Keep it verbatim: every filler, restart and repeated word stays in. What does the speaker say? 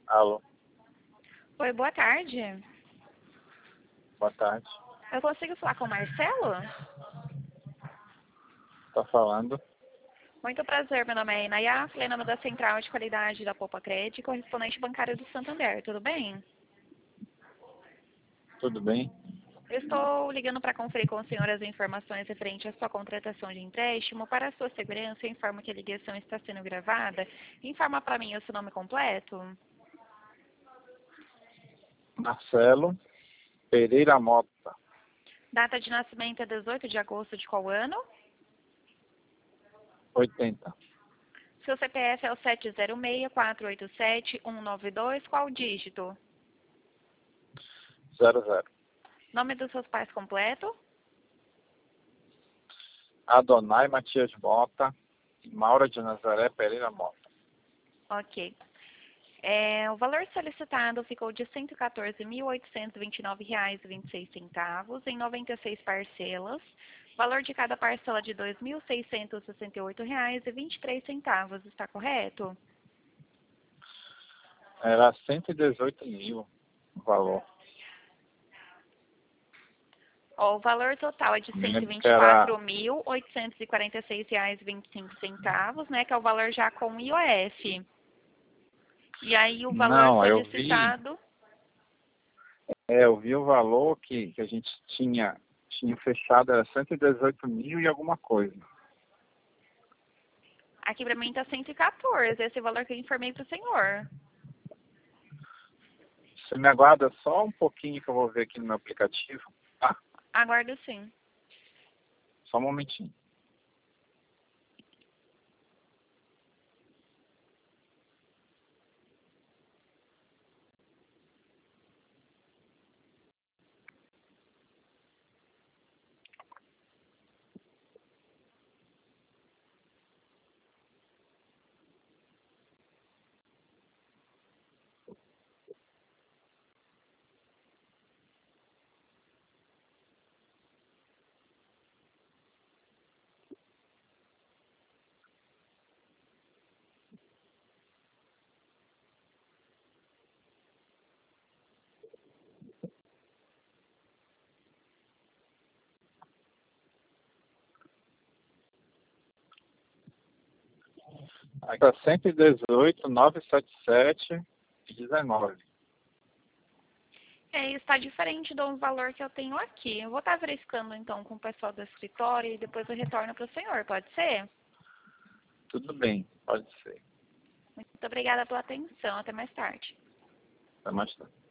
Alô, Oi, boa tarde. boa tarde. Eu consigo falar com o Marcelo? Tá falando? Muito prazer, meu nome é Inaya, falei em nome da Central de Qualidade da Poupa Crédito, correspondente bancário do Santander, tudo bem? Tudo bem? Eu estou ligando para conferir com o senhor as informações referentes à sua contratação de empréstimo. Para a sua segurança, eu informo que a ligação está sendo gravada. Informa para mim o seu nome completo. Marcelo Pereira Mota, Data de nascimento é dezoito de agosto de qual ano? oitenta, Seu C P F é o sete zero seis, quatro oito sete, um nove dois, qual dígito? zero zero. Nome dos seus pais completo? Adonai Matias Mota e Maura de Nazaré Pereira Mota. Ok. É, o valor solicitado ficou de cento e quatorze mil, oitocentos e vinte e nove reais e vinte e seis centavos em noventa e seis parcelas. Valor de cada parcela de dois mil, seiscentos e sessenta e oito reais e vinte e três centavos. Está correto? Era cento e dezoito mil o valor. Ó, o valor total é de Me cento e lembro vinte que e era... quatro mil, oitocentos e quarenta e seis reais e vinte e cinco centavos, né? Que é o valor já com I O F. E aí o valor Não, eu vi, solicitado... é, eu vi o valor que, que a gente tinha, tinha fechado, era cento e dezoito mil e alguma coisa. Aqui para mim está cento e quatorze, esse é o valor que eu informei para o senhor. Você me aguarda só um pouquinho que eu vou ver aqui no meu aplicativo, tá? Aguardo sim. Só um momentinho. Aqui está cento e dezoito, novecentos e setenta e sete e dezenove. É, está diferente do valor que eu tenho aqui. Eu vou estar verificando então com o pessoal do escritório e depois eu retorno para o senhor, pode ser? Tudo bem, pode ser. Muito obrigada pela atenção. Até mais tarde. Até mais tarde.